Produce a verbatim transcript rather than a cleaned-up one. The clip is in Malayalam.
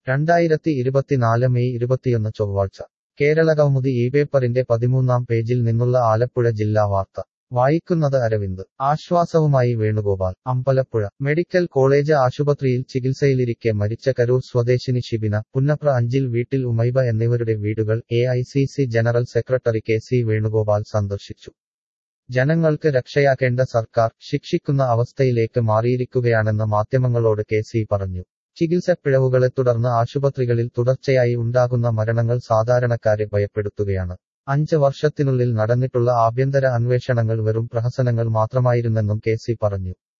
രണ്ടായിരത്തി ഇരുപത്തിനാല് മെയ് ഇരുപത്തിയൊന്ന് ചൊവ്വാഴ്ച കേരളകൗമുദി ഈ പേപ്പറിന്റെ പതിമൂന്നാം പേജിൽ നിന്നുള്ള ആലപ്പുഴ ജില്ലാ വാർത്ത വായിക്കുന്നത് അരവിന്ദ് ആശ്വാസവുമായി വേണുഗോപാൽ അമ്പലപ്പുഴ മെഡിക്കൽ കോളേജ് ആശുപത്രിയിൽ ചികിത്സയിലിരിക്കെ മരിച്ച കരൂർ സ്വദേശിനി ഷിബിന പുന്നപ്ര അഞ്ചിൽ വീട്ടിൽ ഉമൈബ എന്നിവരുടെ വീടുകൾ A I C C general secretary K C Venugopal സന്ദർശിച്ചു. ജനങ്ങൾക്ക് രക്ഷയാക്കേണ്ട സർക്കാർ ശിക്ഷിക്കുന്ന അവസ്ഥയിലേക്ക് മാറിയിരിക്കുകയാണെന്ന് മാധ്യമങ്ങളോട് കെ സി പറഞ്ഞു. ചികിത്സപ്പിഴവുകളെ തുടർന്ന് ആശുപത്രികളിൽ തുടർച്ചയായി ഉണ്ടാകുന്ന മരണങ്ങൾ സാധാരണക്കാരെ ഭയപ്പെടുത്തുകയാണ്. അഞ്ച് വർഷത്തിനുള്ളിൽ നടന്നിട്ടുള്ള ആഭ്യന്തര അന്വേഷണങ്ങൾ വെറും പ്രഹസനങ്ങൾ മാത്രമായിരുന്നെന്നും കെ സി പറഞ്ഞു.